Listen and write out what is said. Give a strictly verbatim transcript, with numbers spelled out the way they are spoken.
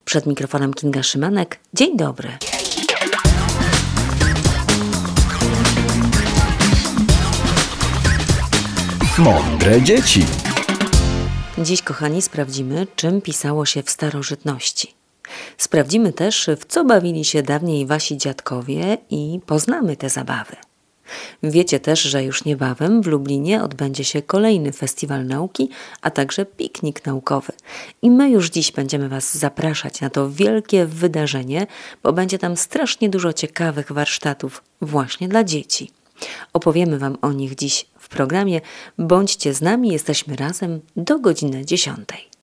Przed mikrofonem Kinga Szymanek. Dzień dobry. Mądre dzieci. Dziś, kochani, sprawdzimy, czym pisało się w starożytności. Sprawdzimy też, w co bawili się dawniej wasi dziadkowie i poznamy te zabawy. Wiecie też, że już niebawem w Lublinie odbędzie się kolejny festiwal nauki, a także piknik naukowy. I my już dziś będziemy was zapraszać na to wielkie wydarzenie, bo będzie tam strasznie dużo ciekawych warsztatów właśnie dla dzieci. Opowiemy wam o nich dziś w programie. Bądźcie z nami, jesteśmy razem do godziny dziesiątej.